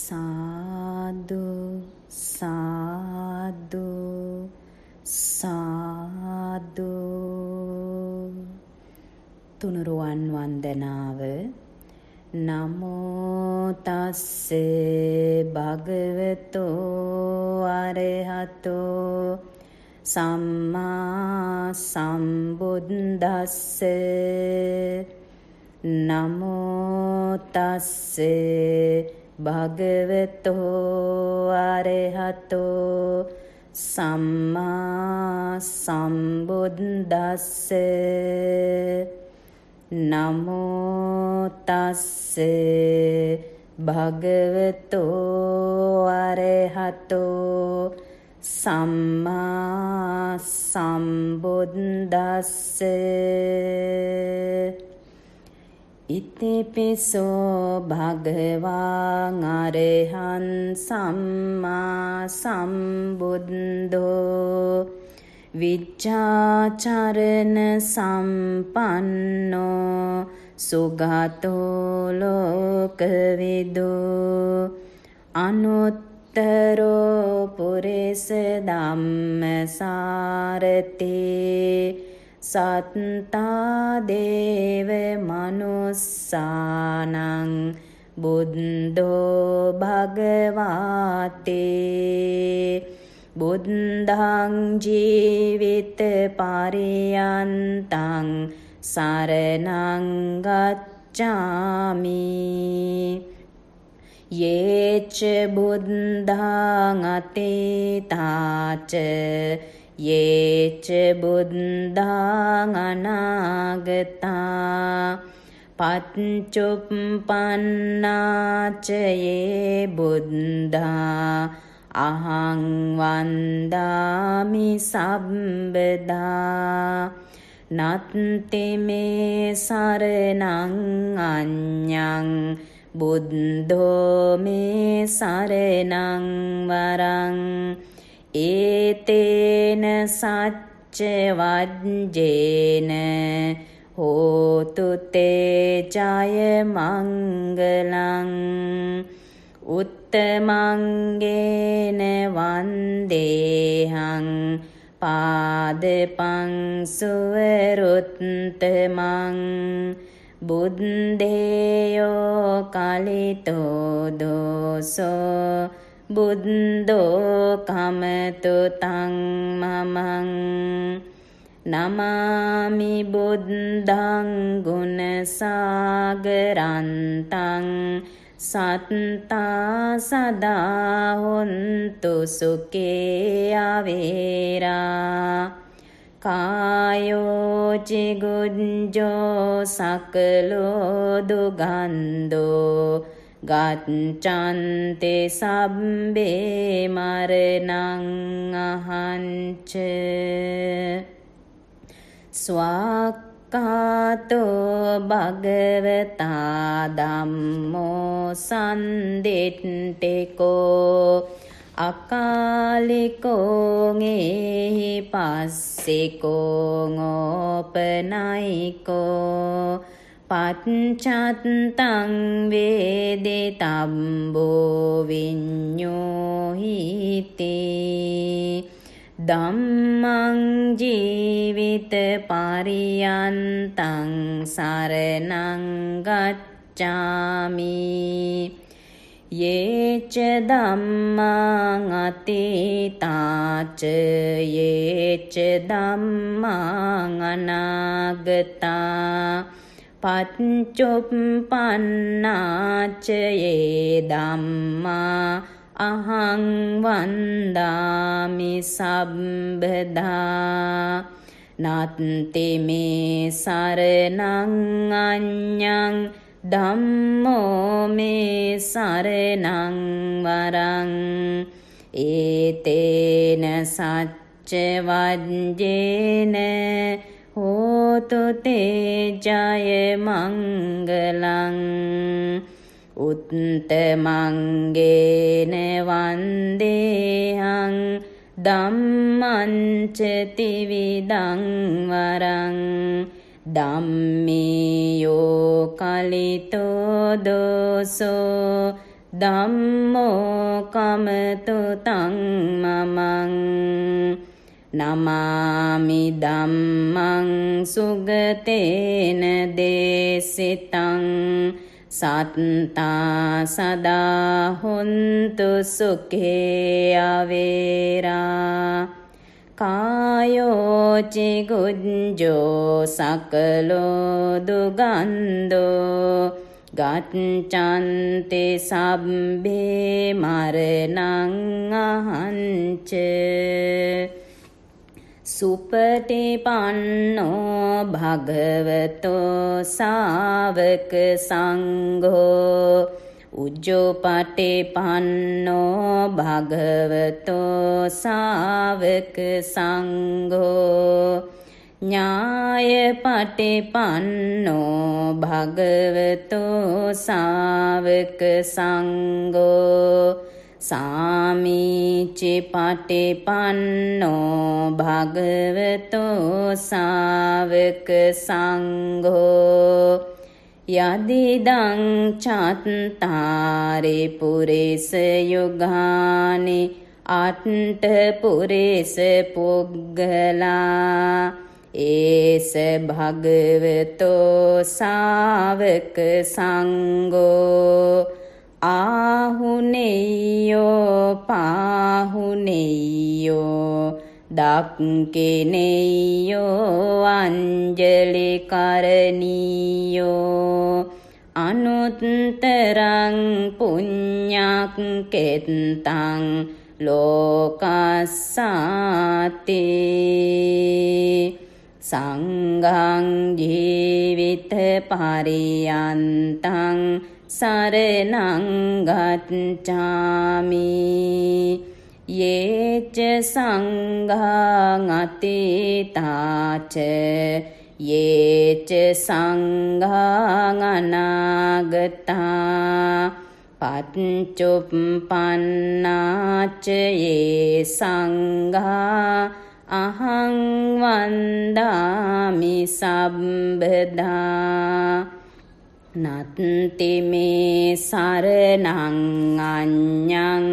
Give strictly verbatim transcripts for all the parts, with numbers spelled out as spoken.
සාදු සාදු සාදු. තුනුරුවන් වන්දනාව. නමෝ තස්සේ භගවතෝ අරහතෝ සම්මා සම්බුද්දස්සේ. නමෝ තස්සේ භගවතෝ අරහතෝ සම්මා සම්බුද්දස්සේ. නමෝ තස්සේ භගවතෝ අරහතෝ සම්මා සම්බුද්දස්සේ. ඉතිපිසෝ භගවාන් අරහං සම්මා සම්බුද්ධෝ විච්ඡාචරණ සම්පන්නෝ සුගතෝ ලෝකවිදෝ අනුත්තරෝ පුරිස ධම්මසාරතේ සත්තා දේව මනුස්සානං බුද්ධෝ භගවාතේ. බුද්ධං ජීවිත පරියන්තං සරණං ගච්ඡාමි. යේච බුද්ධං අතීතාච යේච බුද්ධං අනාගතා පච්චුප්පන්නාච යේ බුද්ධා අහං වන්දාමි සම්බදා. නත්ති මේ සරණං අඤ්ඤං බුද්ධෝ මේ සරණං වරං. ඒතේන සච්ච වජ්ජේන හෝතු තේ ජය මංගලං. උත්තමංගේන වන්දේහං පාදපං සුවරුත්තමං. බුද්දේයෝ කලිතෝ දෝසෝ බුද්ධෝ කමතු තං මමං. නමාමි බුද්ධං ගුණ සාගරන්තං සත්තා සදා හොන්තු සුඛේ අවේරා. කායෝ චිගුඤ්ජෝ සකලෝ දුගන්ධෝ ගච්ඡන්ති සබ්බේ මරණං අහංච. ස්වාක්ඛාතෝ භගවතා ධම්මෝ සම්දිට්ඨිකෝ අකාලිකෝ ඤේහි පස්සිකෝ ඕපනයිකෝ පච්චත්තං වේදිතම්බෝ විඤ්ඤෝහිති. ධම්මං ජීවිත පරියන්තං සරණං ගච්ඡාමි. යේච ධම්මං අතීතාච යේච ධම්මං අනාගතා පච්චුප්පන්නාච යේ ධම්මා අහං වන්දාමි සම්බදා. නත්ති මේ සරණං අඤ්ඤං ධම්මෝ මේ සරණං වරං. ඒතේන සච්ච වජ්ජේන හෝතු තේ ජය මංගලං. උත්තමංගේන වන්දේහං ධම්මං ච ත්‍රිවිධං වරං. ධම්මේයෝ කලිතෝ දෝසෝ ධම්මෝ කමතු තං මමං නමාමි ධම්මං සුගතේන දේසිතං සත්තා සදා හොන්තු සුඛේ අවේරා කායෝ චිගුඤ්ජෝ සකලෝ දුගන්ධෝ ගච්ඡන්ති සබ්බේ මරණං අහංච සුපටිපන්නෝ භගවතෝ සාවක සංඝෝ උජ්ජෝපටිපන්නෝ භගවතෝ සාවක සංඝෝ ඥායපටිපන්නෝ භගවතෝ සාවක සංඝෝ සාමීචි පටිපන්නෝ භගවතෝ සාවක සංඝෝ යදිදං චත්තාරි පුරිස යුගානි අට්ඨ පුරිස පුග්ගලා ඒස භගවතෝ සාවක සංඝෝ ආහුනේයෝ පාහුනේයෝ දක්ඛිනේයෝ අංජලි කරණීයෝ අනුත්තරං පුඤ්ඤක්කෙත්තං ලෝකස්සාති සංඝං ජීවිත පරියන්තං සරණං ගච්ඡාමි යේච සංඝං අතීතාච යේච සංඝං අනාගතා පච්චුප්පන්නාච යේ සංඝා අහං වන්දාමි සම්බදා නත්ති මේ සරණං අඤ්ඤං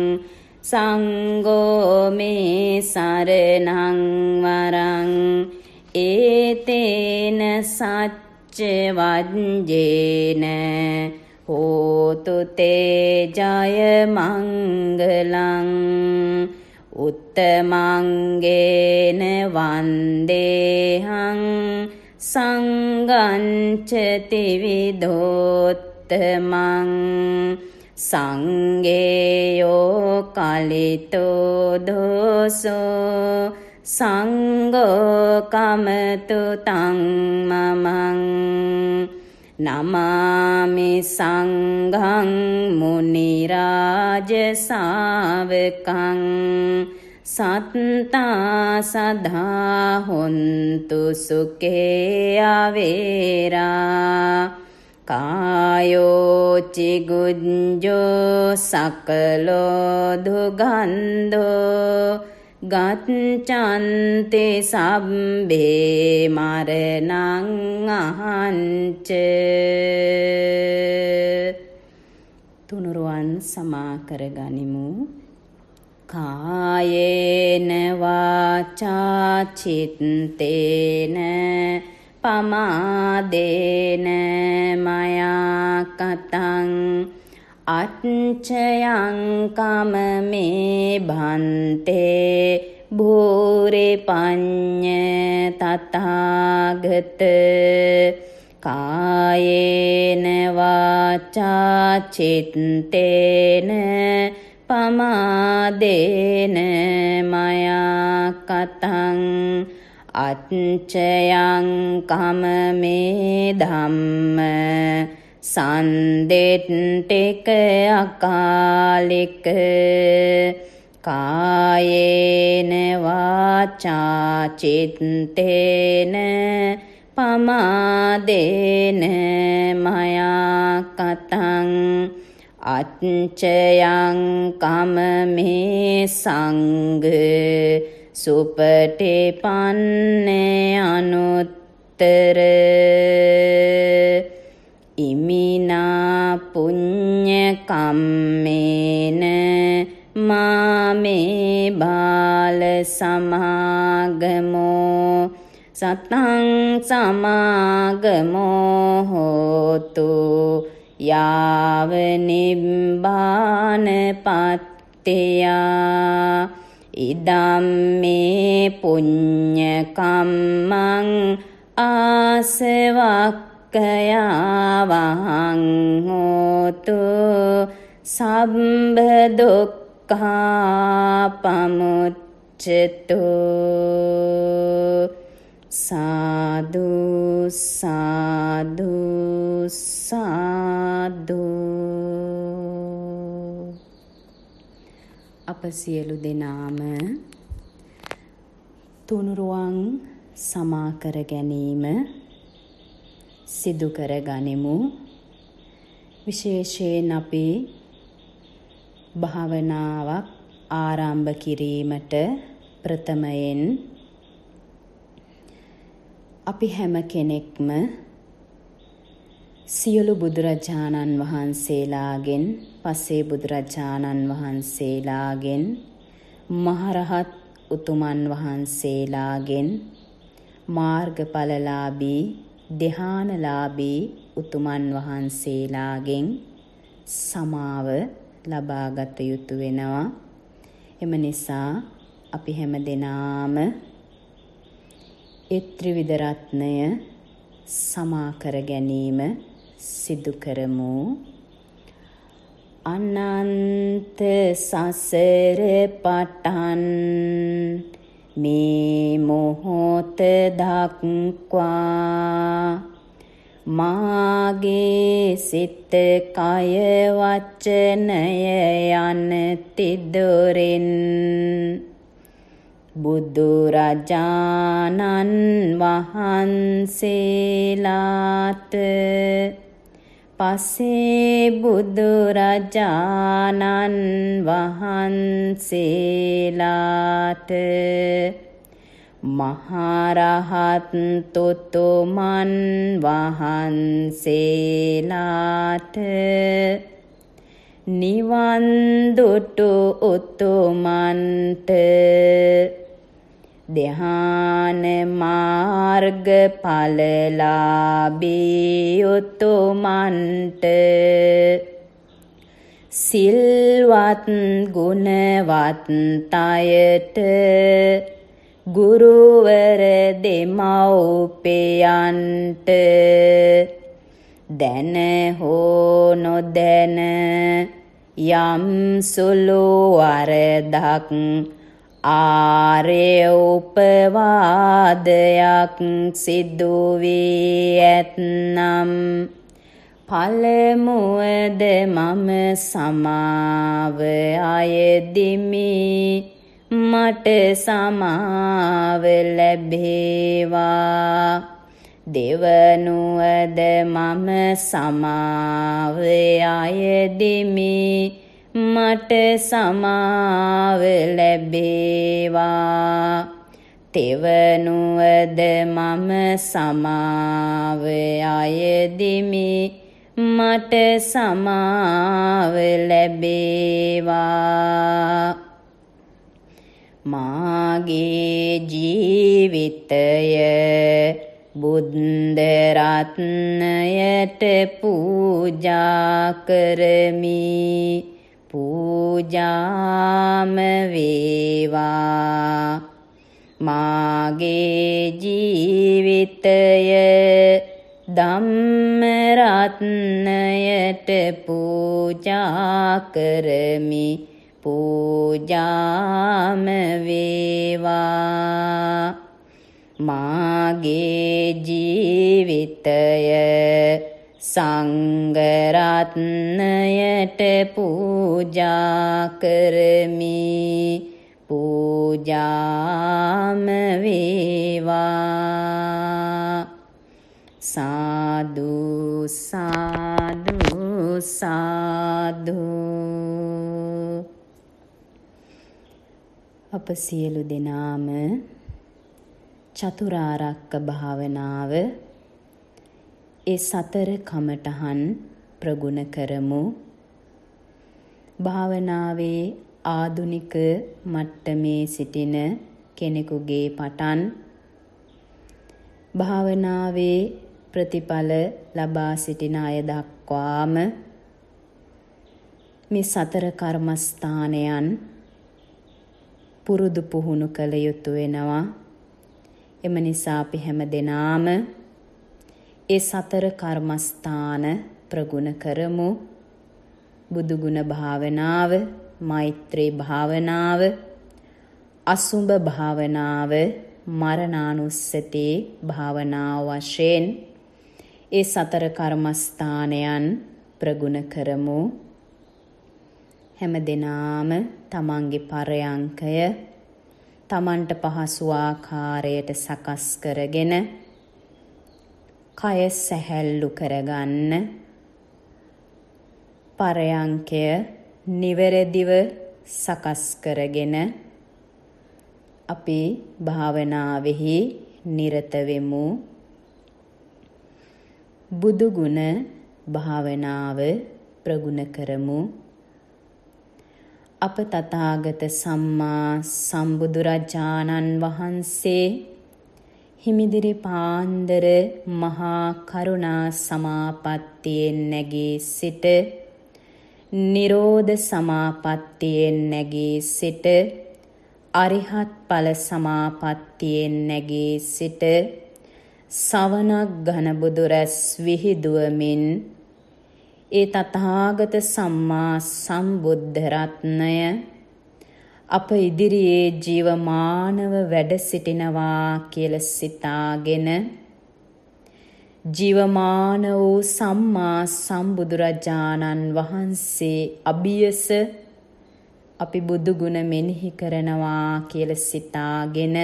සංඝෝ මේ සරණං වරං ඒතේන සච්ච වජ්ජේන හෝතු තේ ජය මංගලං උත්තමංගේන වන්දේහං සංඝං ච ත්‍රිවිධෝත්තමං සංඝේයෝ කලිතෝ දෝසෝ සංඝෝ කමතු තං මමං නමාමි සංඝං මුනි රාජ ශාවකං සත්තා සදා හොන්තු සුඛේ අවේරා කායෝ චිගුඤ්ජෝ සකලෝ දුගන්ධෝ ගච්ඡන්ති සබ්බේ මරණං අහංච තුනුරුවන් සමා කරගනිමු. කායේන වාචා චිත්තේන පමාදේන මයා කතං අච්චයං කමමේ භන්තේ භූරි පඤ්ඤ තථාගත කායේන වාචා චිත්තේන පමාදේන මයා කතං අච්චයං කමමේ ධම්ම සන්දෙට්ඨික අකාලික කායේන වාචා චිත්තේන පමාදේන මයා කතං අච්චයං කමමේ සංඝ සුපටිපන්නේ අනුත්තර ඉමිනා පුඤ්ඤ කම්මේන මාමේ බාල සමාගමෝ සතං සමාගමෝ හෝතු යාව නිබ්බාන පත්තියා ඉදම්මේ පුඤ්ඤ කම්මං ආසවක්ඛයා වහං හෝතු සම්බ දුක්ඛා පමුච්ඡතු සාදු සාදු සාදු. අප සියලු දෙනාම තුනුරුවන් සමා කර ගැනීම සිදු කර ගනිමු. විශේෂයෙන් අපි භාවනාවක් ආරම්භ කිරීමට ප්‍රථමයෙන් අපි හැම කෙනෙක්ම සියලු බුදුරජාණන් වහන්සේලාගෙන් පසේ බුදුරජාණන් වහන්සේලාගෙන් මහරහත් උතුමන් වහන්සේලාගෙන් මාර්ගඵලලාභී ධ්‍යානලාභී උතුමන් වහන්සේලාගෙන් සමාව ලබාගත යුතු වෙනවා. එම නිසා අපි හැම දෙනාම ඒ ත්‍රිවිධ රත්නය සමා කර ගැනීම සිදු කරමු. අනන්ත සසර පටන් මේ මොහොත දක්වා මාගේ සිත කය වචනය යන තිදොරින් බුදුරජාණන් වහන්සේලාට පසේ බුදුරජාණන් වහන්සේලාට මහරහත් උතුමන් වහන්සේලාට නිවන් දුටු උතුමන්ට ධ්‍යාන මාර්ග ඵලලාභී උතුමන්ට සිල්වත් ගුණවත් අයට ගුරුවර දෙමව්පියන්ට දැන හෝ නොදැන යම් සුළු වරදක් ආර්ය උපවාදයක් සිදු වී ඇතනම් පළමුවද මම සමාව අයදිමි. මට සමාව ලැබේවා. දෙවනුවද මම සමාව අයදිමි. මට සමාව ලැබේවා. තෙවනුවද මම සමාව අයදිමි. මට සමාව ලැබේවා. මාගේ ජීවිතය බුද්ධ රත්නයට පූජා කරමි. පූජාම වේවා. මාගේ ජීවිතය ධම්ම රත්නයට පූජා කරමි. පූජාම වේවා. මාගේ ජීවිතය සංඝ රත්නයට පූජා කරමි. පූජාම වේවා. සාදු සාදු සාදු. අප සියලු දෙනාම චතුරාර්යක භාවනාව ඒ සතර කමඨහන් ප්‍රගුණ කරමු. භාවනාවේ ආධුනික මට්ටමේ සිටින කෙනෙකුගේ පටන් භාවනාවේ ප්‍රතිඵල ලබා සිටින අය දක්වාම මේ සතර කර්මස්ථානයන් පුරුදු පුහුණු කළ යුතු වෙනවා. එම නිසා අපි හැම දෙනාම ඒ සතර කර්මස්ථාන ප්‍රගුණ කරමු. බුදුගුණ භාවනාව, මෛත්‍රී භාවනාව, අසුඹ භාවනාව, මරණානුස්සති භාවනාව වශයෙන් ඒ සතර කර්මස්ථානයන් ප්‍රගුණ කරමු. හැම දිනාම තමන්ගේ පරයන්කය තමන්ට පහසු ආකාරයට සකස් කරගෙන කය සැහැල්ලු කරගන්න. පරයන්කය නිවැරදිව සකස් කරගෙන අපි භාවනාවෙහි නිරත වෙමු. බුදු ගුණ භාවනාව ප්‍රගුණ කරමු. අප තථාගත සම්මා සම්බුදුරජාණන් වහන්සේ හිමිදිරි පාන්දර මහා කරුණා සමාපත්තියෙන් නැගී සිට නිරෝධ සමාපත්තියෙන් නැගී සිට අරිහත් ඵල සමාපත්තියෙන් නැගී සිට සවනක් ඝන බුදු රැස් විහිදුවමින් ඒ තථාගත සම්මා සම්බුද්ධ රත්නය අප ඉදිරියේ ජීවමානව වැඩ සිටිනවා කියලා සිතාගෙන ජීවමාන වූ සම්මා සම්බුදුරජාණන් වහන්සේ අභියස අපි බුදු ගුණ මෙනෙහි කරනවා කියලා සිතාගෙන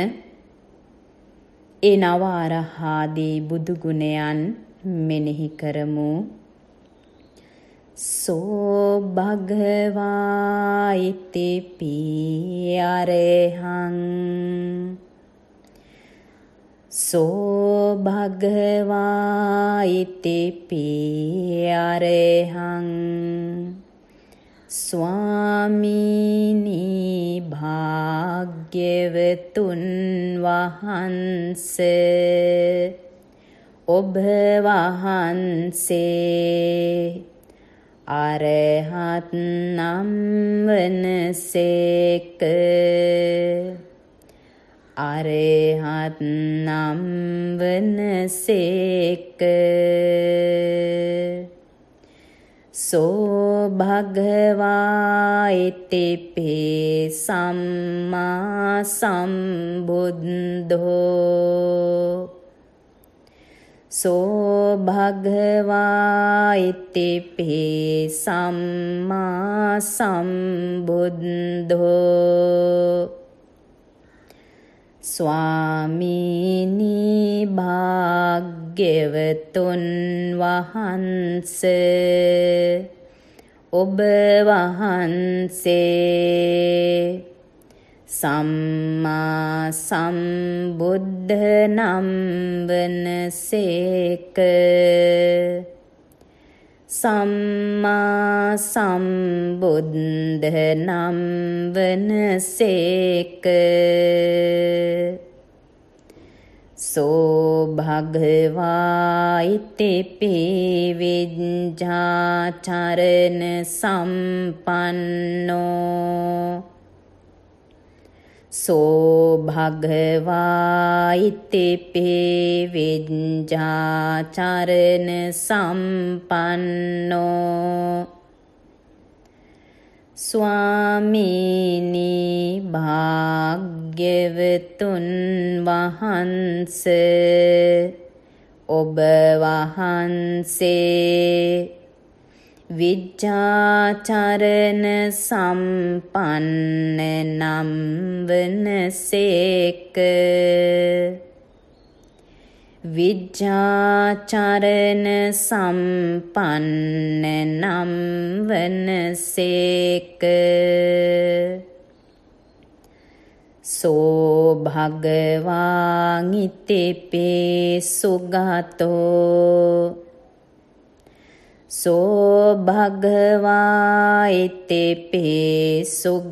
ඒ නව අරහාදී බුදු ගුණයන් මෙනෙහි කරමු. සෝ භගවා ඉතිපි අරහං සෝ භගවා ඉතිපි අරහං ස්වාමීනි භාග්‍යවතුන් වහන්සේ ඔබ වහන්සේ අරහත් නම් වනසේක අරහත් නම් වනසේක සෝ භගවා ඉතිපි සම්මා සම්බුද්ධෝ සෝ භගවා ඉතිපි සම්මා සම්බුද්ධෝ ස්වාමීනි භාග්‍යවතුන් වහන්සේ ඔබ වහන්සේ සම්මා සම්බුද්ධ නම් වනසේක සම්මා සම්බුද්ධ නම් වනසේක සෝ භගවා ඉතිපි විඤ්ඤාචරණ සම්පන්නෝ සෝ භගවා ඉතිපි විඤ්ඤාචරණ සම්පන්නෝ ස්වාමීනි භාග්‍යවතුන් වහන්සේ ඔබ වහන්සේ විඤ්ඤාචරණ සම්පන්න නම් වනසේක විඤ්ඤාචරණ සම්පන්න නම් වනසේක සෝ භගවා ඉතිපි සුගතෝ සෝ භගවා ඉතිපි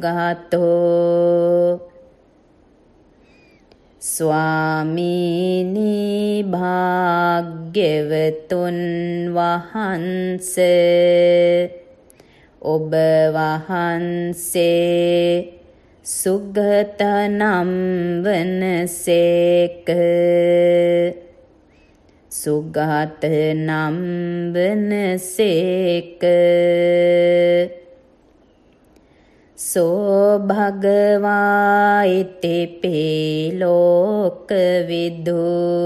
සුගතෝ ස්වාමීනි භාග්‍යවතුන් වහන්සේ ඔබ වහන්සේ සුගත නම් වනසේක සුගත නම් වනසේක සෝ භගවා ඉතිපි ලෝකවිදු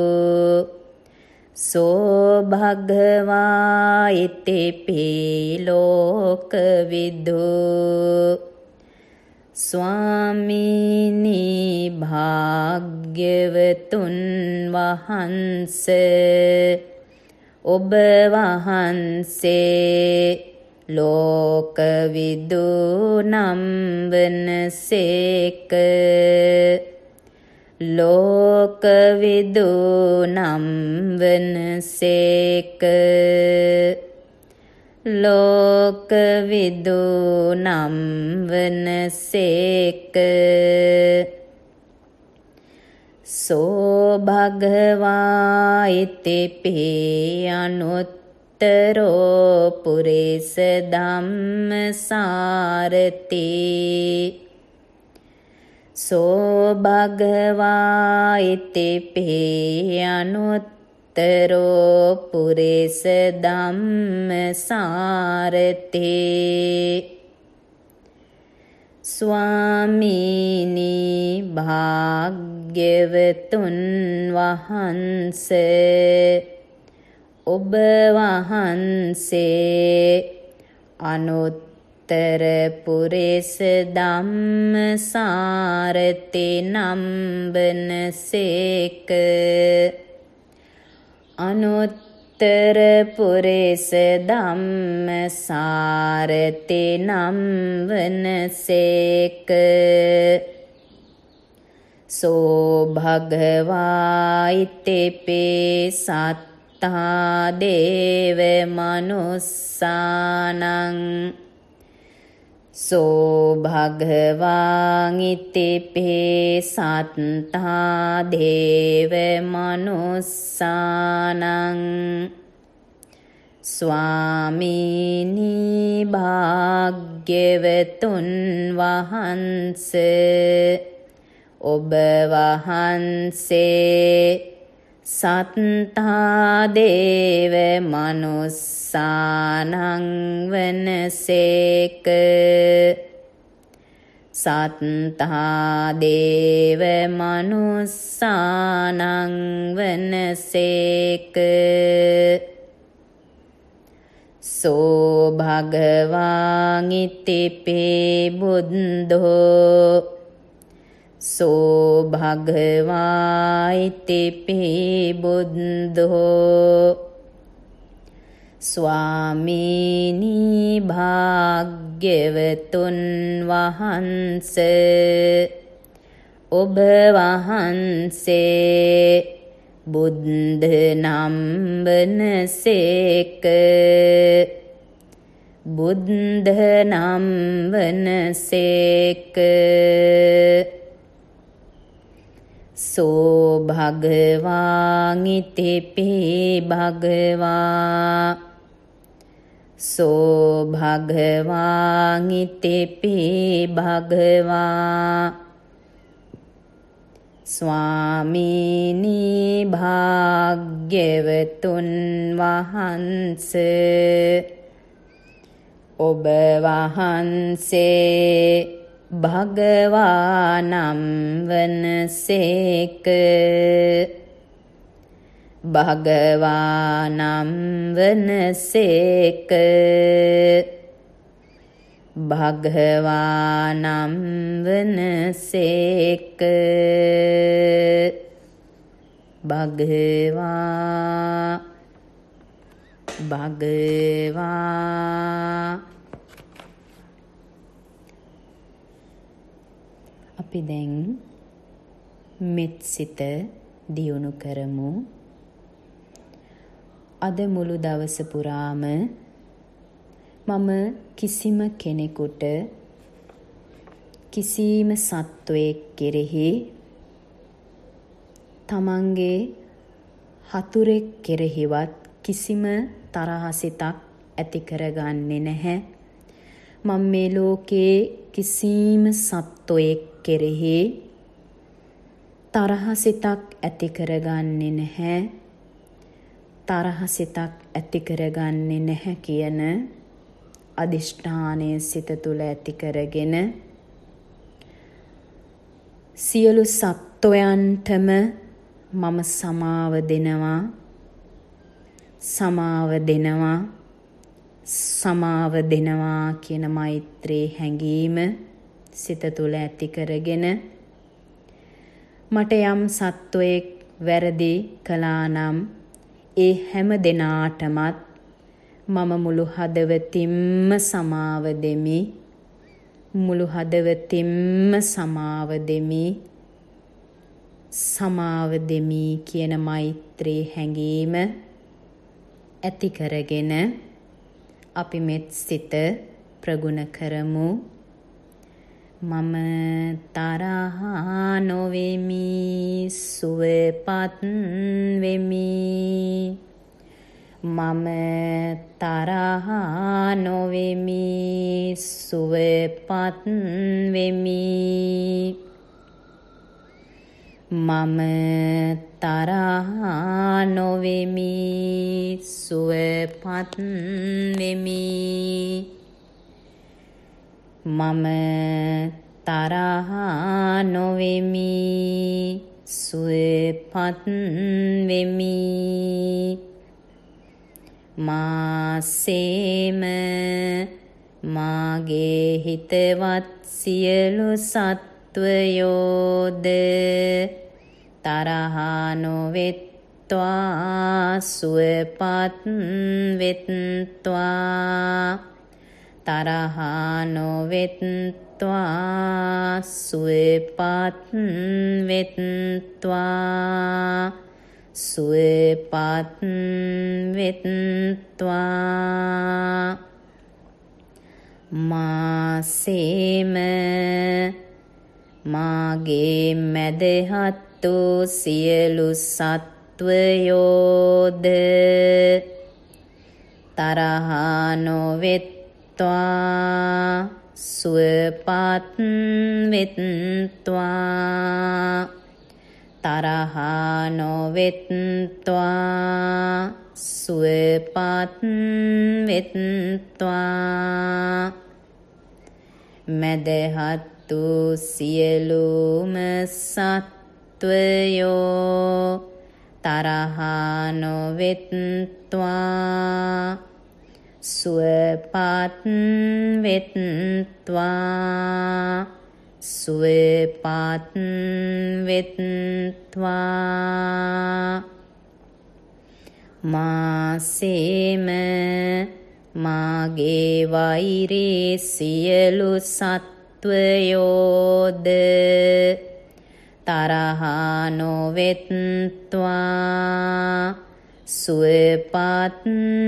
සෝ භගවා ඉතිපි ලෝකවිදු ස්වාමීනි භාග්‍යවතුන් වහන්සේ ඔබ වහන්සේ ලෝකවිදු නම් වනසේක ලෝකවිදු නම් වනසේක ලෝකවිදු නම් වනසේක සෝ භගවා ඉතිපි අනුත්තරෝ පුරිස ධම්මසාරති සෝ භගවා ඉතිපි අනුත්තරෝ පුරිස ධම්මසාරති ස්වාමීනි භාග්‍යවතුන් වහන්සේ ඔබ වහන්සේ අනුත්තර පුරිස ධම්මසාරති නම් වනසේක අනුත්තර පුරිස ධම්මසාරති නම් වනසේක සෝ භගවා ඉතිපි සත්තා දේව මනුස්සානං සෝ භගවා ඉතිපි සත්තා දේව මනුස්සානං ස්වාමීනි භාග්‍යවතුන් වහන්සේ ඔබ වහන්සේ සත්තා දේව මනුස්සානං වනසේක සත්තා දේව මනුස්සානං වනසේක සෝ භගවා ඉතිපි බුද්ධෝ සෝ භගවා ඉතිපි බුද්ධෝ ස්වාමීනි භාග්‍යවතුන් වහන්සේ ඔබ වහන්සේ බුද්ධ නම් වනසේක බුද්ධ නම් වනසේක සෝ භගවා ඉතිපි භගවා සෝ භගවා ඉතිපි භගවා ස්වාමීනි භාග්‍යවතුන් වහන්සේ ඔබ වහන්සේ භගවා නම් වනසේක භගවා නම් වනසේක භගවා නම් වනසේක භගවා භගවා අපි දැන් මෙත් සිත දියුණු කරමු. අද මුළු දවස පුරාම මම කිසිම කෙනෙකුට කිසිම සත්වයෙක් කෙරෙහි තමන්ගේ හතුරෙක් කෙරෙහිවත් කිසිම තරහසිතක් ඇති කරගන්නේ නැහැ. මම මේ ලෝකේ කිසිම සත්වයෙක් කෙරෙහි තරහසිතක් ඇති කරගන්නේ නැහැ. තරහසිතක් ඇති කරගන්නේ නැහැ කියන අදිෂ්ඨානය සිත තුළ ඇති කරගෙන සියලු සත්වයන්ටම මම සමාව දෙනවා සමාව දෙනවා සමාව දෙනවා කියන මෛත්‍රී හැඟීම සිත තුළ ඇති කරගෙන මට යම් සත්වයෙක් වැරදි කළා නම් ඒ හැම දෙනාටමත් මම මුළු හදවතින්ම සමාව දෙමි මුළු හදවතින්ම සමාව දෙමි සමාව දෙමි කියන මෛත්‍රී හැඟීම ඇති කරගෙන අපි මෙත් සිත ප්‍රගුණ කරමු. මම තරහා නොවෙමි සුවපත් වෙමි. මම තරහා නොවෙමි සුවපත් වෙමි. මම තරහා නොවෙමි සුවපත් වෙමි. මම තරහා නොවෙමි සුවපත් වෙමි. මාසේම මාගේ හිතවත් සියලු සත්වයෝද තරහා නොවෙත්වා සුවපත් වෙත්වා. තරහා නොවෙත්වා සුවපත් වෙත්වා. සුවපත් වෙත්වා. මාසේම මාගේ මැදහත් වූ සියලු සත්වයෝද තරහා නොවෙත්වා සුවපත් වෙත්වා. තරහා නොවෙත්වා සුවපත් වෙත්වා. මැදහත් වූ සියලුම සත්වයෝ තරහා නොවෙත්වා සුවපත් වෙත්වා. සුවපත් වෙත්වා. මාසේම මාගේ වෛරී සියලු සත්වයෝද තරහා නොවෙත්වා සුවපත්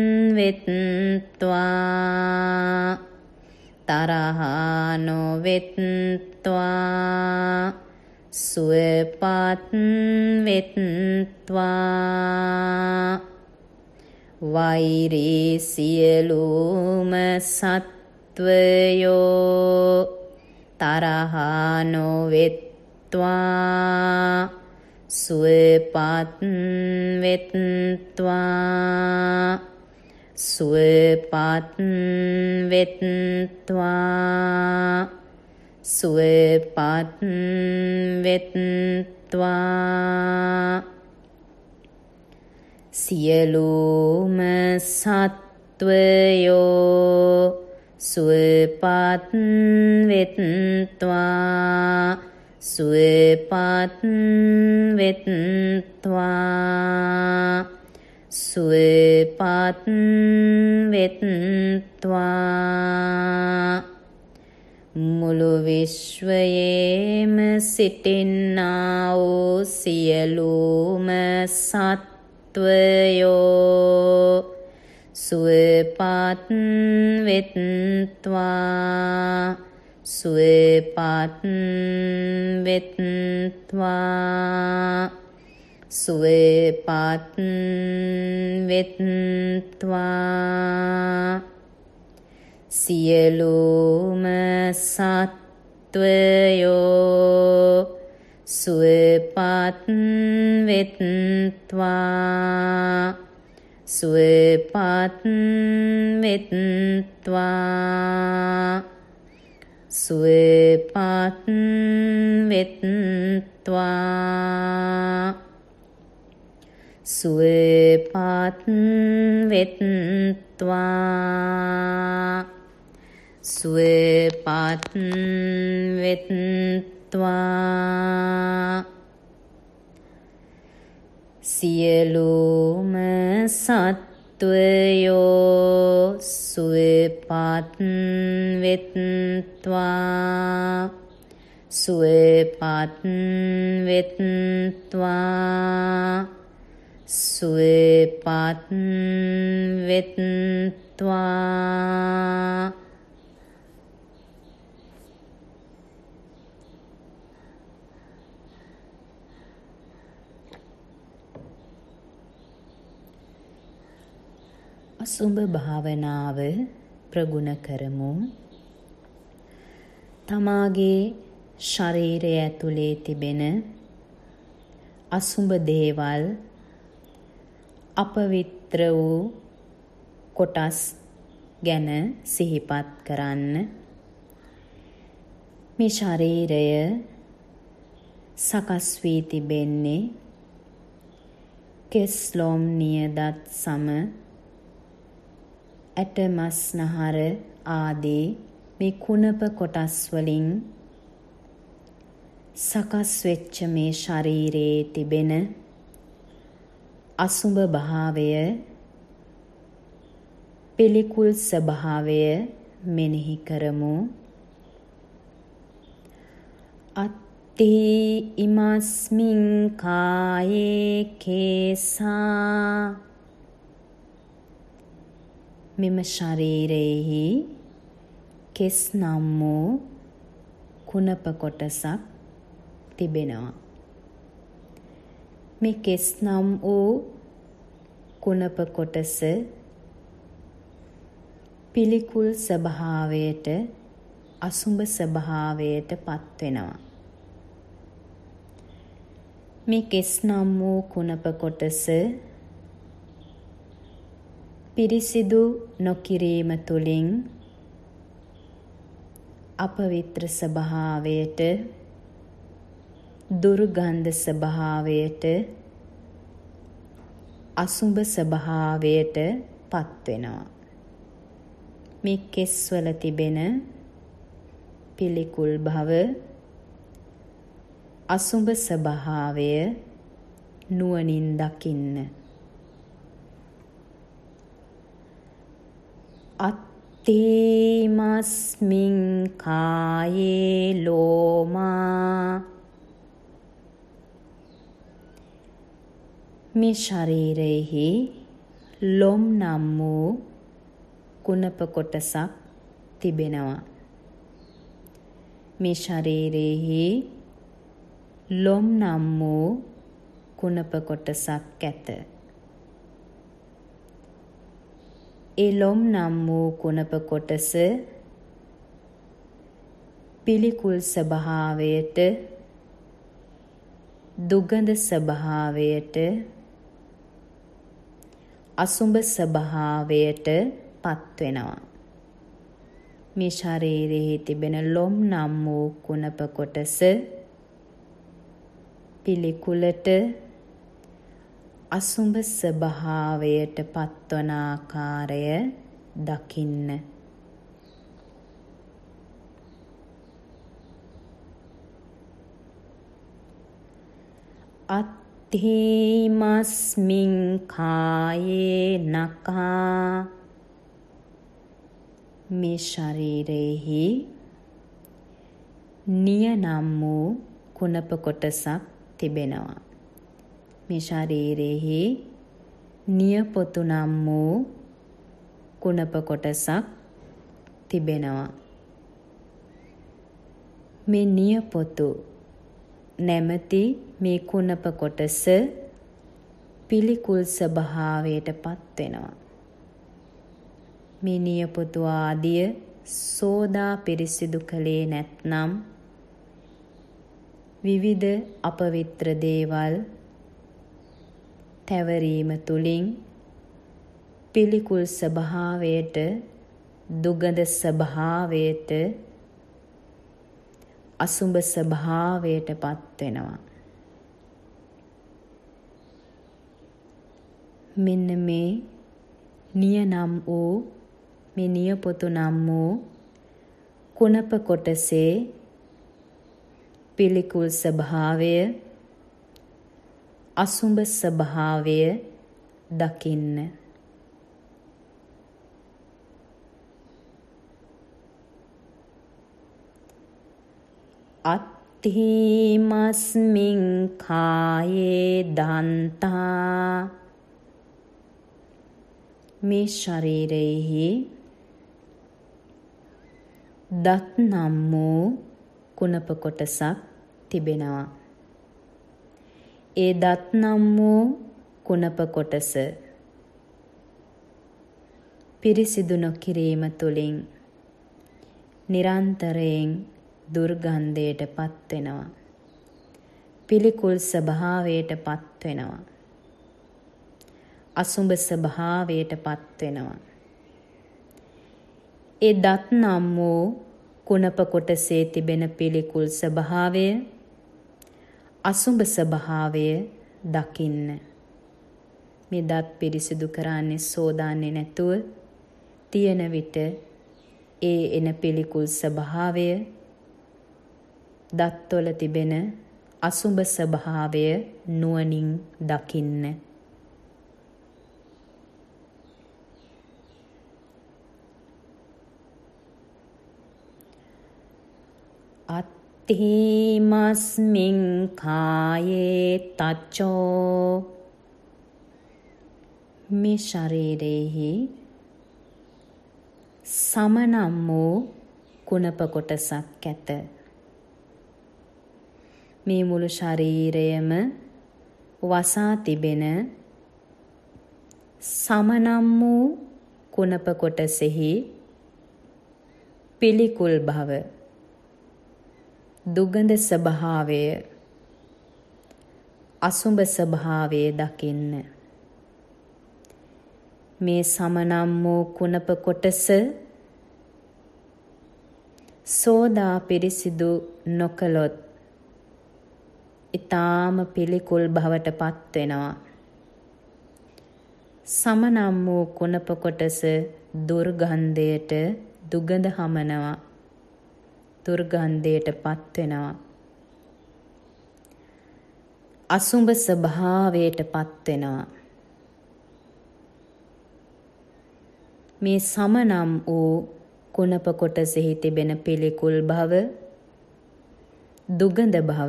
වෙත්වා. තරහා නොවෙත්වා සුවපත් වෙත්වා. වෛරී සියලුම සත්වයෝ තරහා නොවෙත්වා සුවපත් වෙත්වා. සුවපත් වෙත්වා. සුවපත් වෙත්වා. සියලුම සත්වයෝ සුවපත් වෙත්වා සුවපත් වෙත්වා. සුවපත් වෙත්වා. මුළු විශ්වයේම සිටින්නා වූ සියලුම සත්වයෝ සුවපත් වෙත්වා සුවපත් වෙත්වා සුවපත් වෙත්වා සියලුම සත්වයෝ සුවපත් වෙත්වා සුවපත් වෙත්වා සුවපත් වෙත්වා සුවපත් වෙත්වා සුවපත් වෙත්වා සියලුම සත්වයෝ සුවපත් වෙත්වා සුවපත් වෙත්වා සුවපත් වෙත්වා අසුඹ භාවනාව ප්‍රගුණ කරමු. තමාගේ ශරීරය ඇතුලේ තිබෙන අසුඹ දේවල් අපවිත්‍ර වූ කොටස් ගැන සිහිපත් කරන්න. මේ ශරීරය සකස් වී තිබෙන්නේ කෙස් ලොම් නියදත් සම ඇට මස් නහර ආදී මේ කුණප කොටස් වලින් සකස් වෙච්ච මේ ශරීරයේ තිබෙන අසුඹ භාවය පිළිකුල් ස්වභාවය මෙනෙහි කරමු. අත්ති ඉමස්මින් කායේ කේසා මෙම ශරීරයෙහි කෙස් නම් වූ කුණප කොටසක් තිබෙනවා. මේ කෙස් නම් වූ කුණප කොටස පිළිකුල් ස්වභාවයට අසුඹ ස්වභාවයට පත් වෙනවා. මේ කෙස් නම් වූ කුණප කොටස පිරිසිදු නොකිරීම තුළින් අපවිත්‍ර ස්වභාවයට දුර්ගන්ධ ස්වභාවයට අසුඹ ස්වභාවයට පත් වෙනවා. මේ කෙස්වල තිබෙන පිළිකුල් භව අසුඹ ස්වභාවය නුවණින් දකින්න. අත්තිමස්මින් කායේ ලෝමා මේ ශරීරයෙහි ලොම් නම් වූ කුණප කොටසක් තිබෙනවා. මේ ශරීරයෙහි ලොම් නම් වූ කුණප කොටසක් ඇත. ඒ ලොම් නම් වූ කුණප කොටස පිළිකුල් ස්වභාවයට දුගඳ ස්වභාවයට අසුඹ ස්වභාවයට පත් වෙනවා. මේ ශරීරයේ තිබෙන ලොම් නම් වූ කුණප කොටස පිළිකුලට අසුඹ ස්වභාවයට පත්වන ආකාරය දකින්න. අත්ථීමස්මින් කායේ නඛා මේ ශරීරයෙහි නිය නම් වූ කුණප කොටසක් තිබෙනවා. මේ ශරීරයෙහි නියපොතු නම් වූ කුණප කොටසක් තිබෙනවා. මේ නියපොතු නැමැති මේ කුණප කොටස පිළිකුල් ස්වභාවයට පත් වෙනවා. මේ නියපොතු ආදිය සෝදා පිරිසිදු කළේ නැත්නම් විවිධ අපවිත්‍ර දේවල් තැවරීම තුලින් පිළිකුල් ස්වභාවයට, දුගඳ ස්වභාවයට, අසුඹ ස්වභාවයට පත් වෙනවා. මෙන්න මේ නිය නම් වූ මේ නියපොතු නම් වූ කුණප කොටසේ පිළිකුල් ස්වභාවය, අසුඹ ස්වභාවය දකින්න. අත්ථීමස්මින් කායේ දන්තා මේ ශරීරයෙහි දත් නම් වූ කුණප කොටසක් තිබෙනවා. ඒ දත් නම් වූ කුණප කොටස පිරිසිදු නොකිරීම තුළින් නිරන්තරයෙන් දුර්ගන්ධයට පත් වෙනවා. පිළිකුල් ස්වභාවයට පත් වෙනවා. අසුඹ ස්වභාවයට පත් වෙනවා. ඒ දත් නම් වූ කුණප කොටසේ තිබෙන පිළිකුල් ස්වභාවය, අසුඹ ස්වභාවය දකින්න. මේ දත් පිරිසිදු කරන්නේ සෝදාන්නේ නැතුව තියෙන විට ඒ එන පිළිකුල් ස්වභාවය, දත්වල තිබෙන අසුඹ ස්වභාවය නුවණින් දකින්න. අත්ථීමස්මින් කායේ තච්චෝ මේ ශරීරයෙහි සම නම් වූ කුණප කොටසක් ඇත. මේ මුළු ශරීරයම වසා තිබෙන සම නම් වූ කුණප කොටසෙහි පිළිකුල් භව, දුගඳ ස්වභාවය, අසුඹ ස්වභාවය දකින්න. මේ සම නම් වූ කුණප කොටස සෝදා පිරිසිදු නොකළොත් ඊටාම පිළිකුල් භවට පත් වෙනවා. සම නම් වූ කුණප කොටස දුර්ගන්ධයට, දුගඳ හමනවා. දුර්ගන්ධයට පත් වෙනවා. අසුඹ ස්වභාවයට පත් වෙනවා. මේ සම නම් වූ කුණප කොටසෙහි තිබෙන පිළිකුල් භව, දුගඳ භව,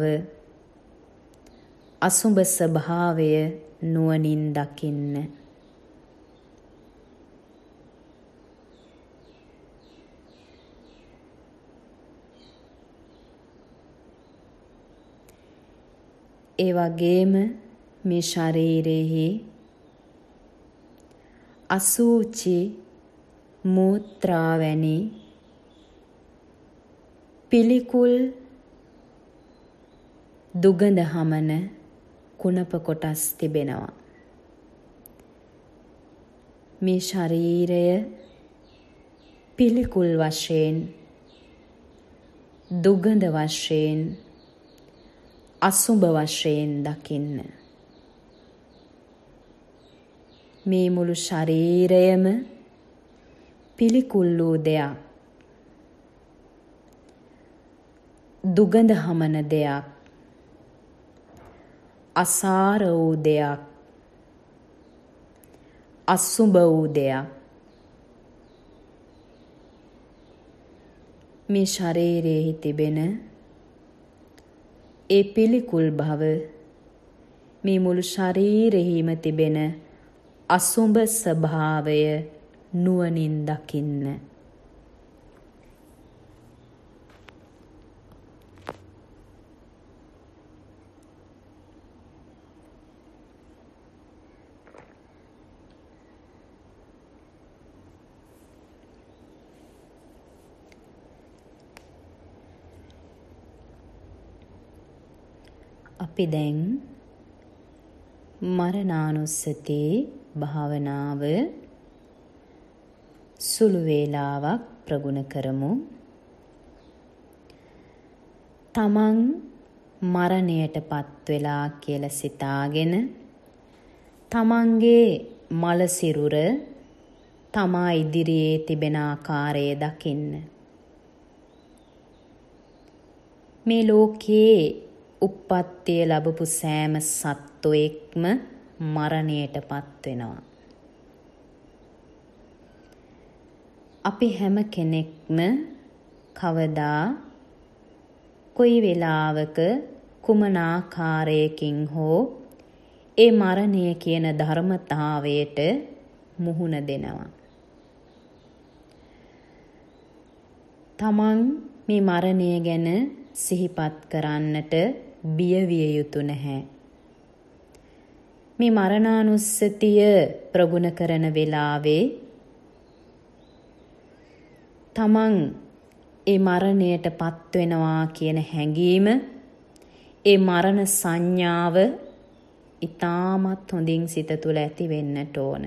අසුඹ ස්වභාවය නුවණින් දකින්න. ඒ වගේම මේ ශරීරයෙහි අසුචි, මූත්‍රා වැනි පිළිකුල් දුගඳ හමන කුණප කොටස් තිබෙනවා. මේ ශරීරය පිළිකුල් වශයෙන්, දුගඳ වශයෙන්, අසුඹ වශයෙන් දකින්න. මේ මුළු ශරීරයම පිළිකුල් වූ දෙයක්, දුගඳ හමන දෙයක්, අසාර වූ දෙයක්, අසුඹ වූ දෙයක්. මේ ශරීරයේ තිබෙන ඒ පිළිකුල් භව, මේ මුළු ශරීරෙහිම තිබෙන අසුඹ ස්වභාවය නුවණින් දකින්න. අපි දැන් මරණානුස්සති භාවනාව සුළු වේලාවක් ප්‍රගුණ කරමු. තමන් මරණයට පත් වෙලා කියලා සිතාගෙන තමන්ගේ මල සිරුර තමා ඉදිරියේ තිබෙන ආකාරය දකින්න. මේ ලෝකයේ උප්පත්තිය ලැබපු සෑම සත්වයෙක්ම මරණයට පත් වෙනවා. අපි හැම කෙනෙක්ම කවදා කොයි වෙලාවක කුමන ආකාරයකින් හෝ ඒ මරණය කියන ධර්මතාවයට මුහුණ දෙනවා. තමන් මේ මරණය ගැන සිහිපත් කරන්නට බිය විය යුතු නැහැ. මේ මරණානුස්සතිය ප්‍රගුණ කරන වෙලාවේ තමන් ඒ මරණයට පත් වෙනවා කියන හැඟීම, ඒ මරණ සංඥාව ඊටමත් හොඳින් සිත තුළ ඇති වෙන්නට ඕන.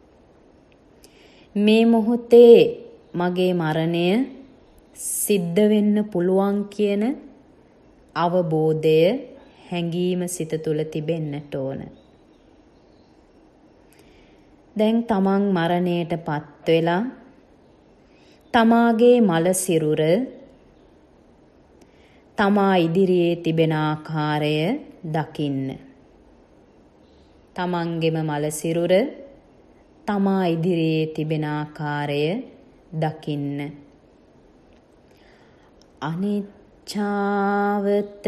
මේ මොහොතේ මගේ මරණය සිද්ධ වෙන්න පුළුවන් කියන අවබෝධය, හැඟීම සිත තුළ තිබෙන්නට ඕන. දැන් තමන් මරණයට පත් වෙලා තමාගේ මල සිරුර තමා ඉදිරියේ තිබෙන ආකාරය දකින්න. තමන්ගේම මල සිරුර තමා ඉදිරියේ තිබෙන ආකාරය දකින්න. අනිච්ඡාවත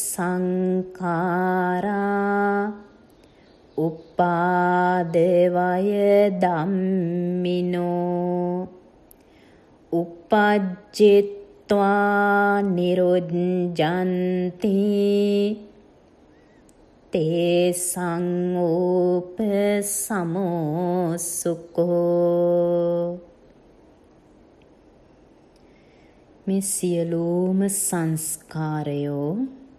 සංඛාරා උපාදේවය ධම්මිනෝ uppajjitva niruddhanti te sangopasamosukko. මේ සියලුම සංස්කාරයෝ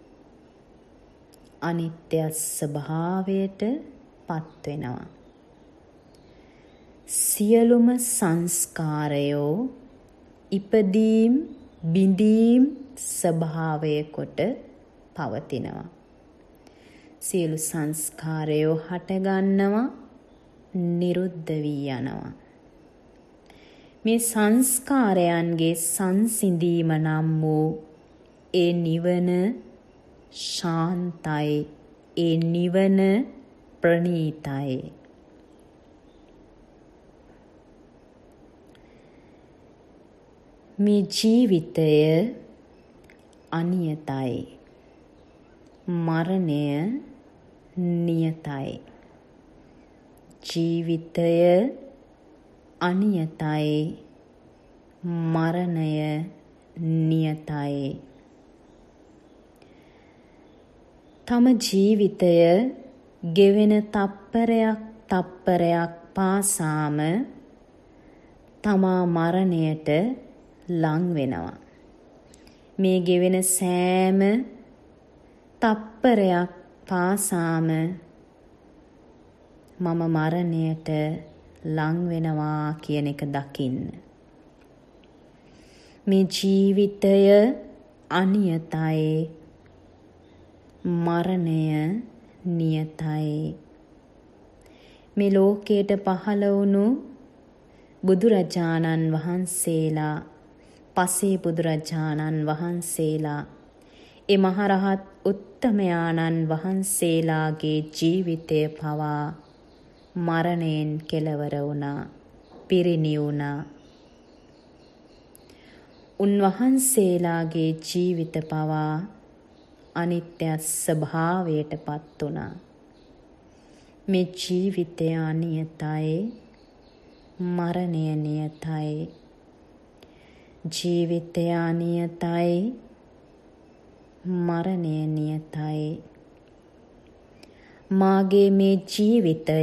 අනිත්‍ය ස්වභාවයට පත් වෙනවා. සියලුම සංස්කාරයෝ ඉපදීම් බිඳීම් ස්වභාවය කොට පවතිනවා. සියලු සංස්කාරයෝ හටගන්නවා, නිරුද්ධ වී යනවා. මේ සංස්කාරයන්ගේ සංසිඳීම නම් වූ ඒ නිවන ශාන්තයි, ඒ නිවන ප්‍රණීතයි. මේ ජීවිතය අනියතයි, මරණය නියතයි. ජීවිතය අනියතයි, මරණය නියතයි. තම ජීවිතය ගෙවෙන තප්පරයක් තප්පරයක් පාසාම තමා මරණයට ලං වෙනවා. මේ ගෙවෙන සෑම තප්පරයක් පාසාම මම මරණයට ලං වෙනවා කියන එක දකින්න. මේ ජීවිතය අනියතයි, මරණය නියතයි. මේ ලෝකයට පහළ වුණු බුදුරජාණන් වහන්සේලා, පසේ බුදුරජාණන් වහන්සේලා, ඒ මහරහත් උත්තමයාණන් වහන්සේලාගේ ජීවිතය පවා මරණයෙන් කෙලවර වුණා, පිරිනිවුණා. උන්වහන්සේලාගේ ජීවිත පවා අනිත්‍ය ස්වභාවයට පත් වුණා. මේ ජීවිතය අනියතයි, මරණය නියතයි. ජීවිතය අනියතයි. මරණය නියතයි. මාගේ මේ ජීවිතය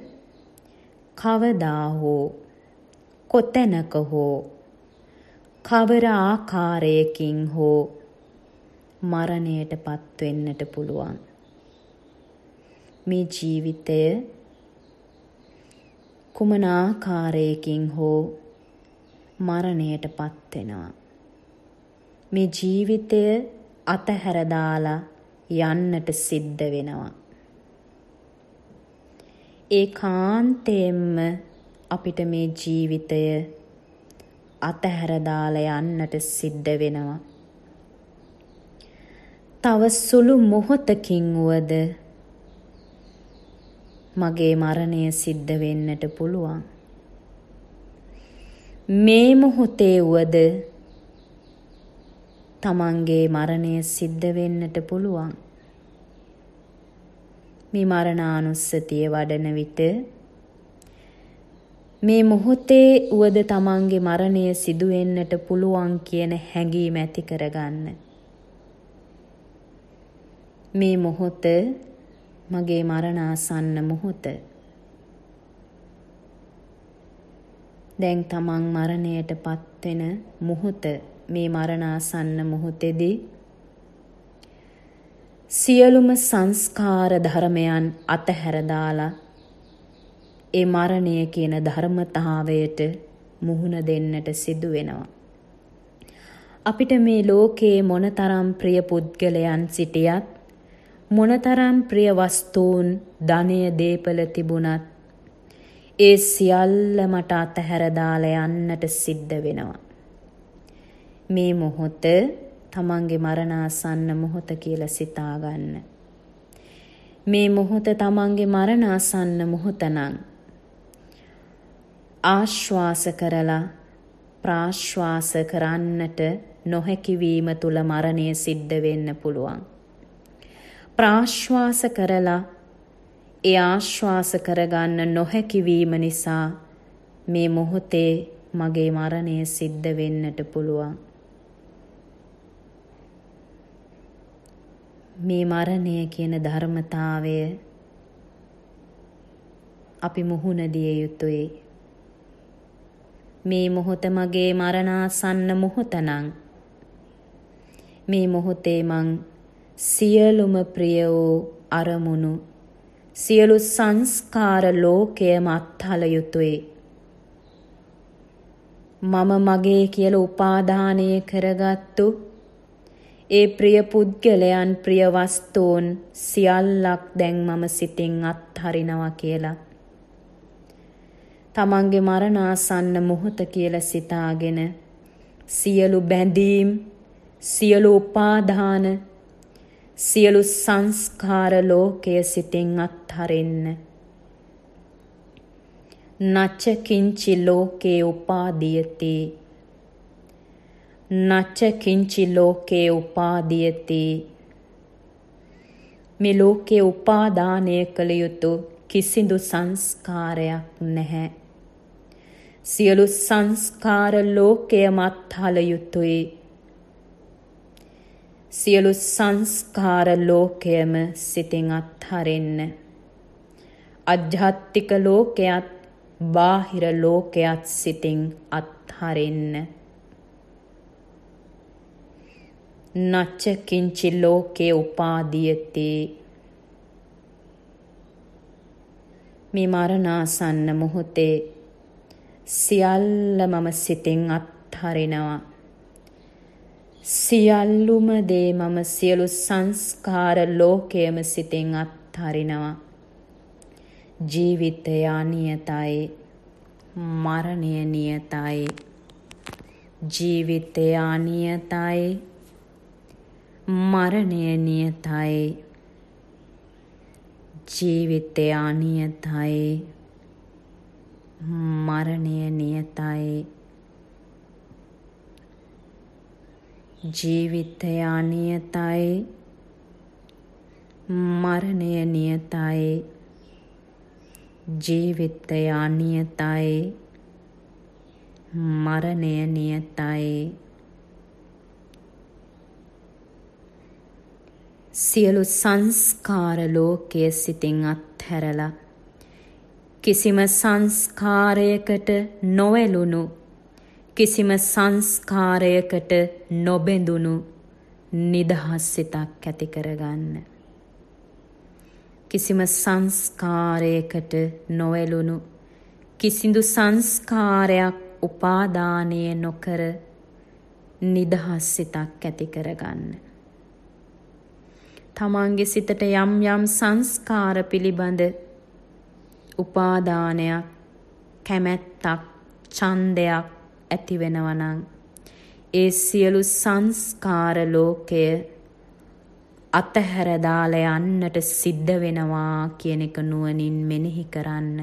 කවදා හෝ කොතැනක හෝ කවර ආකාරයකින් හෝ මරණයට පත්වෙන්නට පුළුවන්. මේ ජීවිතය කුමන ආකාරයකින් හෝ මරණයට පත්වෙනවා. මේ ජීවිතය අතහැර දාලා යන්නට සිද්ධ වෙනවා. ඒකාන්තයෙන්ම අපිට මේ ජීවිතය අතහැර දාලා යන්නට සිද්ධ වෙනවා. තව සුළු මොහොතකින් වුවද මගේ මරණය සිද්ධ වෙන්නට පුළුවන්. මේ මොහොතේ වුවද තමන්ගේ මරණය සිද්ධ වෙන්නට පුළුවන්. මේ මරණානුස්සතිය වඩන විට මේ මොහොතේ වුවද තමන්ගේ මරණය සිදු වෙන්නට පුළුවන් කියන හැඟීම ඇති කරගන්න. මේ මොහොත මගේ මරණාසන්න මොහොත. දැන් තමන් මරණයට පත්වෙන මොහොත. මේ මරණාසන්න මොහොතේදී සියලුම සංස්කාර ධර්මයන් අතහැර දාලා ඒ මරණය කියන ධර්මතාවයට මුහුණ දෙන්නට සිදු වෙනවා. අපිට මේ ලෝකයේ මොනතරම් ප්‍රිය පුද්ගලයන් සිටියත්, මොනතරම් ප්‍රිය වස්තුන්, ධනය, දීපල තිබුණත් ඒ සියල්ල මට අතහැර දාලා යන්නට සිද්ධ වෙනවා. මේ මොහොත තමන්ගේ මරණාසන්න මොහොත කියලා සිතා ගන්න. මේ මොහොත තමන්ගේ මරණාසන්න මොහොත නම් ආශ්වාස කරලා ප්‍රාශ්වාස කරන්නට නොහැකි වීම තුල මරණය සිද්ධ වෙන්න පුළුවන්. ප්‍රාශ්වාස කරලා ඒ ආශ්වාස කරගන්න නොහැකි වීම නිසා මේ මොහොතේ මගේ මරණය සිද්ධ වෙන්නට පුළුවන්. මේ මරණය කියන ධර්මතාවය අපි මුහුණ දිය යුතුයි. මේ මොහොත මගේ මරණාසන්න මොහොත නම් මේ මොහොතේ මං සියලුම ප්‍රිය වූ අරමුණු, සියලු සංස්කාර ලෝකයම අත්හල යුතුයි. මම මගේ කියලා උපාදානය කරගත්තු ඒ ප්‍රිය පුද්ගලයන්, ප්‍රිය වස්තුන් සියල්ලක් දැන් මම සිතින් අත්හරිනවා කියලා තමන්ගේ මරණාසන්න මොහොත කියලා සිතාගෙන සියලු බැඳීම්, සියලු උපාදාන, සියලු සංස්කාර ලෝකයේ සිතින් අත්හරින්න. නච්ච කිංචි ලෝකේ උපාදීයති, නච්ච කිංචි ලෝකේ උපාදීයති. මේ ලෝකේ උපාදානය කළ යුතු කිසිදු සංස්කාරයක් නැහැ. සියලු සංස්කාර ලෝකයම අත්හල යුතුයි. සියලු සංස්කාර ලෝකයම සිතින් අත්හරින්න. අධ්‍යාත්මික ලෝකයත් බාහිර ලෝකයත් සිතින් අත්හරින්න. නච්ච කිංචි ලෝකේ උපාදීයති. මේ මරණාසන්න මොහොතේ සියල්ල මම සිතින් අත්හරිනවා. සියල්ලුම දේ මම සියලු සංස්කාර ලෝකයම සිතින් අත්හරිනවා. ජීවිතය අනියතයි. මරණය නියතයි. ජීවිතය අනියතයි. මරණය නියතයි. ජීවිතය අනියතයි. මරණය නියතයි. ජීවිතය අනියතයි. මරණය නියතයි. ජීවිතය අනියතයි. මරණය නියතයි. සියලු සංස්කාර ලෝකයේ සිතින් අත්හැරලා කිසිම සංස්කාරයකට නොඇලුණු, කිසිම සංස්කාරයකට නොබැඳුණු නිදහස් සිතක් ඇති කරගන්න. කිසිම සංස්කාරයකට නොඇලුණු, කිසිදු සංස්කාරයක් උපාදානය නොකර නිදහස් සිතක් ඇති කරගන්න. තමන්ගේ සිතට යම් යම් සංස්කාර පිළිබඳ උපාදානයක්, කැමැත්තක්, ඡන්දයක් ඇති වෙනවා නම් ඒ සියලු සංස්කාර ලෝකය අතහැර දාලා යන්නට සිද්ධ වෙනවා කියන එක නුවණින් මෙනෙහි කරන්න.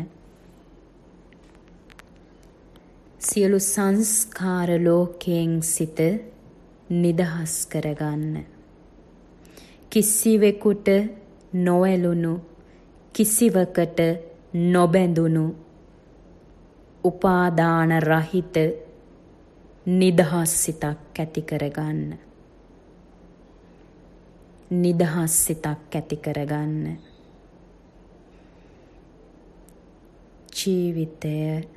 සියලු සංස්කාර ලෝකයෙන් සිත නිදහස් කරගන්න. කිසිවෙකුට නොඇලුණු, කිසිවකට නොබැඳුණු උපාදාන රහිත නිදහස් සිතක් ඇති කරගන්න. නිදහස් සිතක් ඇති කරගන්න. ජීවිතය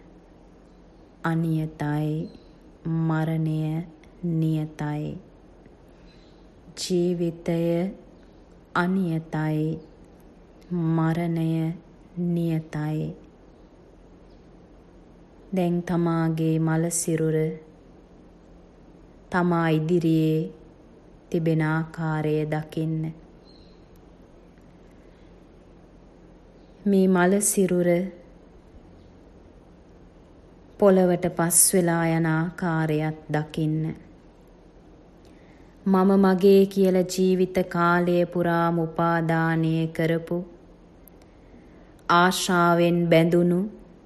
අනියතයි, මරණය නියතයි. ජීවිතය අනියතයි, මරණය නියතයි. දැන් තමාගේ මල සිරුර තමා ඉදිරියේ තිබෙන ආකාරය දකින්න. මේ මල සිරුර පොළවට පස් වෙලා යන ආකාරයත් දකින්න. මම මගේ කියලා ජීවිත කාලය පුරාම උපාදානය කරපු, ආශාවෙන් බැඳුණු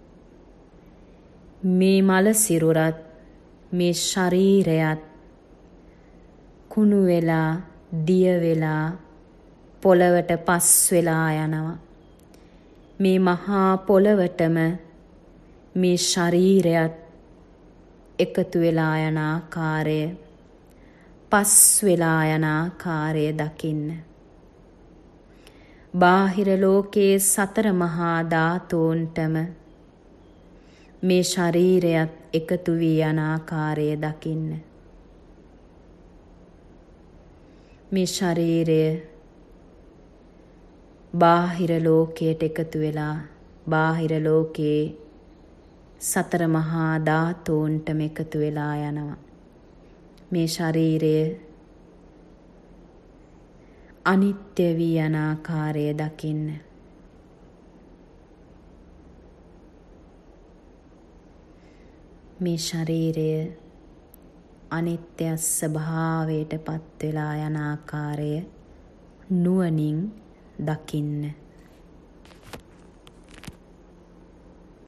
මේ මල සිරුරත්, මේ ශරීරයත් කුණු වෙලා, දිය වෙලා, පොළවට පස් වෙලා යනවා. මේ මහා පොළවටම මේ ශරීරයත් එකතු වෙලා යන ආකාරය, පස් වෙලා යන ආකාරය දකින්න. බාහිර ලෝකයේ සතර මහා ධාතුන්ටම මේ ශරීරයත් එකතු වී යන ආකාරය දකින්න. මේ ශරීරය බාහිර ලෝකයට එකතු වෙලා, බාහිර ලෝකයේ සතර මහා ධාතුන්ටම එකතු වෙලා යනවා. මේ ශරීරය අනිත්‍ය වී යන ආකාරය දකින්න. මේ ශරීරය අනිත්‍ය ස්වභාවයට පත් වෙලා යන ආකාරය නුවණින් දකින්න.